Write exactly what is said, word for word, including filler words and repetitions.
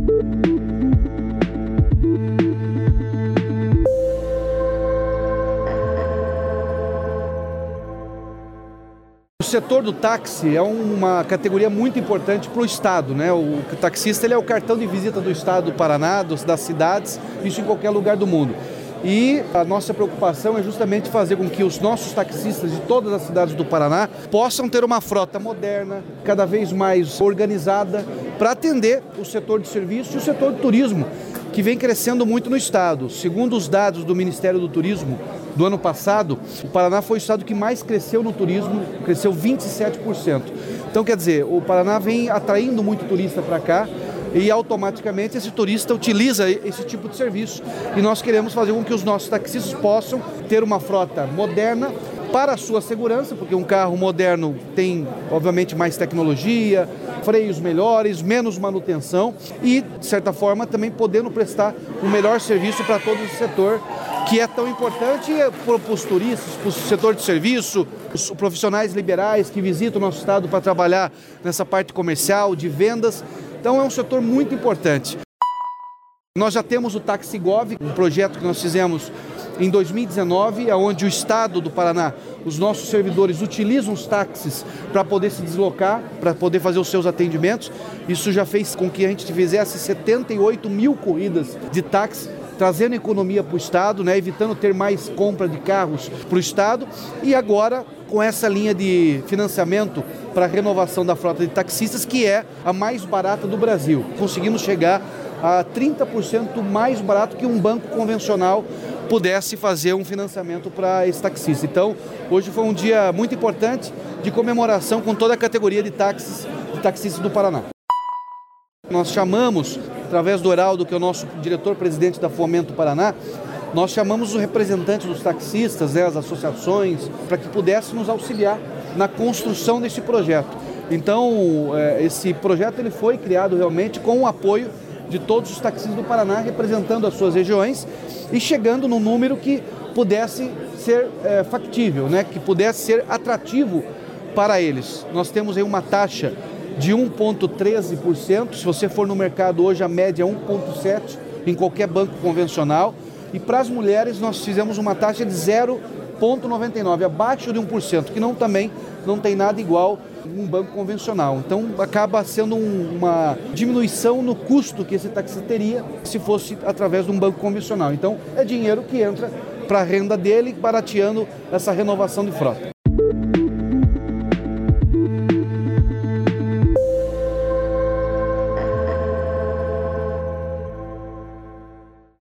O setor do táxi é uma categoria muito importante para o Estado, né? O taxista ele é o cartão de visita do Estado do Paraná, dos, das cidades, isso em qualquer lugar do mundo. E a nossa preocupação é justamente fazer com que os nossos taxistas de todas as cidades do Paraná possam ter uma frota moderna, cada vez mais organizada, para atender o setor de serviço e o setor de turismo, que vem crescendo muito no Estado. Segundo os dados do Ministério do Turismo do ano passado, o Paraná foi o estado que mais cresceu no turismo, cresceu vinte e sete por cento. Então, quer dizer, o Paraná vem atraindo muito turista para cá e automaticamente esse turista utiliza esse tipo de serviço. E nós queremos fazer com que os nossos taxistas possam ter uma frota moderna para a sua segurança, porque um carro moderno tem, obviamente, mais tecnologia, freios melhores, menos manutenção e, de certa forma, também podendo prestar um melhor serviço para todo esse setor, que é tão importante para os turistas, para o setor de serviço, os profissionais liberais que visitam o nosso estado para trabalhar nessa parte comercial, de vendas. Então, é um setor muito importante. Nós já temos o TaxiGov, um projeto que nós fizemos em dois mil e dezenove, onde o Estado do Paraná, os nossos servidores utilizam os táxis para poder se deslocar, para poder fazer os seus atendimentos. Isso já fez com que a gente fizesse setenta e oito mil corridas de táxi, trazendo economia para o Estado, né, evitando ter mais compra de carros para o Estado. E agora, com essa linha de financiamento para a renovação da frota de taxistas, que é a mais barata do Brasil. Conseguimos chegar a trinta por cento mais barato que um banco convencional pudesse fazer um financiamento para esse taxista. Então, hoje foi um dia muito importante de comemoração com toda a categoria de táxis, de taxistas do Paraná. Nós chamamos, através do Heraldo, que é o nosso diretor-presidente da Fomento Paraná, nós chamamos os representantes dos taxistas, né, as associações, para que pudessem nos auxiliar na construção desse projeto. Então, esse projeto ele foi criado realmente com o apoio de todos os taxistas do Paraná, representando as suas regiões e chegando num número que pudesse ser é, factível, né? Que pudesse ser atrativo para eles. Nós temos aí uma taxa de um vírgula treze por cento, se você for no mercado hoje a média é um vírgula sete por cento em qualquer banco convencional, e para as mulheres nós fizemos uma taxa de zero vírgula noventa e nove por cento, abaixo de um por cento, que não, também não tem nada igual um banco convencional. Então acaba sendo um, uma diminuição no custo que esse taxista teria se fosse através de um banco convencional. Então é dinheiro que entra para a renda dele, barateando essa renovação de frota.